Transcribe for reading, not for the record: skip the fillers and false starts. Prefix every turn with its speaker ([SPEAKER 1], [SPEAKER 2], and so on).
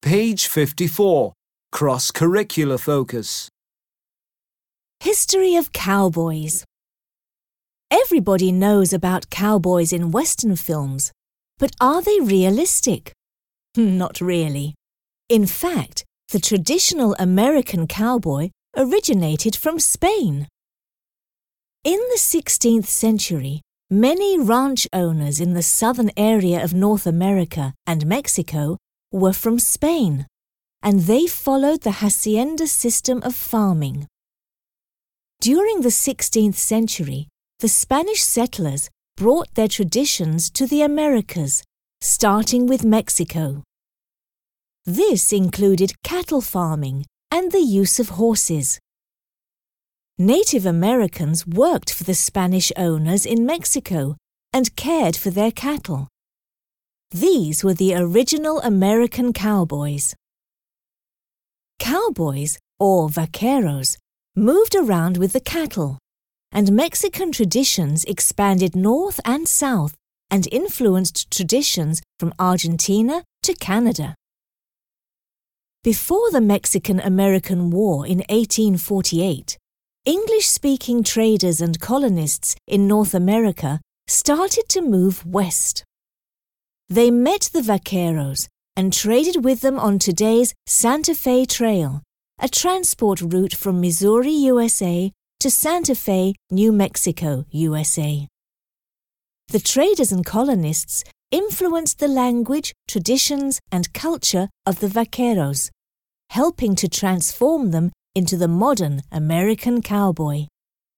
[SPEAKER 1] Page 54. Cross-curricular focus.
[SPEAKER 2] History of cowboys. Everybody knows about cowboys in Western films, but are they realistic? Not really. In fact, the traditional American cowboy originated from Spain. In the 16th century, many ranch owners in the southern area of North America and Mexico were from Spain, and they followed the hacienda system of farming. During the 16th century, the Spanish settlers brought their traditions to the Americas, starting with Mexico. This included cattle farming and the use of horses. Native Americans worked for the Spanish owners in Mexico and cared for their cattle. These were the original American cowboys. Cowboys, or vaqueros, moved around with the cattle, and Mexican traditions expanded north and south and influenced traditions from Argentina to Canada. Before the Mexican-American War in 1848, English-speaking traders and colonists in North America started to move west. They met the vaqueros and traded with them on today's Santa Fe Trail, a transport route from Missouri, USA to Santa Fe, New Mexico, USA. The traders and colonists influenced the language, traditions, and culture of the vaqueros, helping to transform them into the modern American cowboy.